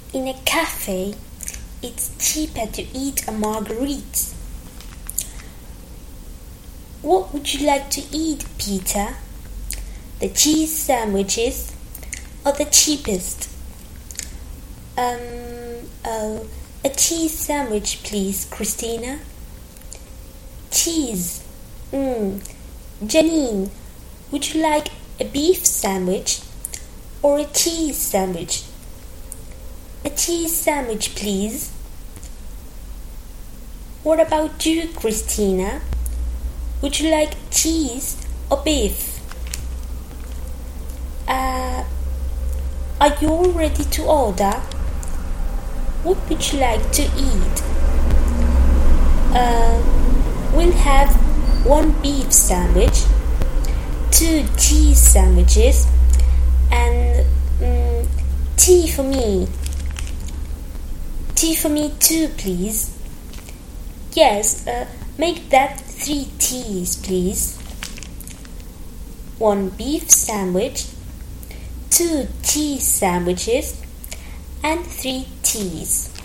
In a cafe, it's cheaper to eat a margarita. What would you like to eat, Peter? The cheese sandwiches or the cheapest? A cheese sandwich, please, Christina. Cheese. Janine, would you like a beef sandwich or a cheese sandwich? A cheese sandwich, please. What about you, Christina? Would you like cheese or beef? Are you all ready to order? What would you like to eat? We'll have 1 beef sandwich, 2 cheese sandwiches, and tea for me. Tea for me too, please. Yes, make that 3 teas, please. 1 beef sandwich, 2 cheese sandwiches, and 3 teas.